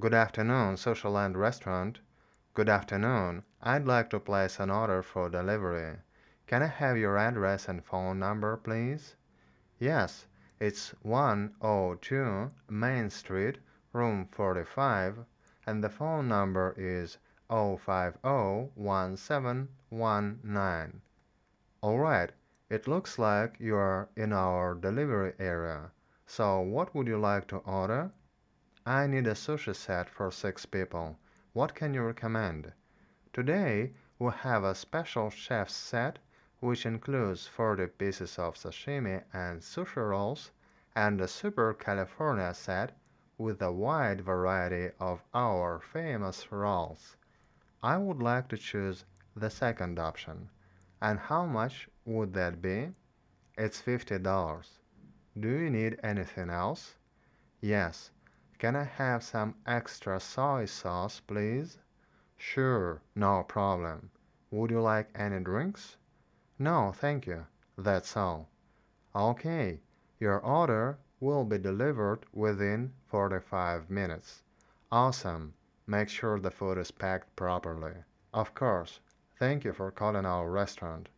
Good afternoon, Social Land Restaurant. Good afternoon. I'd like to place an order for delivery. Can I have your address and phone number, please? Yes, it's 102 Main Street, room 45, and the phone number is 0501719. Alright, it looks like you're in our delivery area. So what would you like to order? I need a sushi set for 6 people. What can you recommend? Today we have a special chef's set which includes 40 pieces of sashimi and sushi rolls and a Super California set with a wide variety of our famous rolls. I would like to choose the second option. And how much would that be? It's $50. Do you need anything else? Yes. Can I have some extra soy sauce, please? Sure, no problem. Would you like any drinks? No, thank you. That's all. Okay, your order will be delivered within 45 minutes. Awesome. Make sure the food is packed properly. Of course. Thank you for calling our restaurant.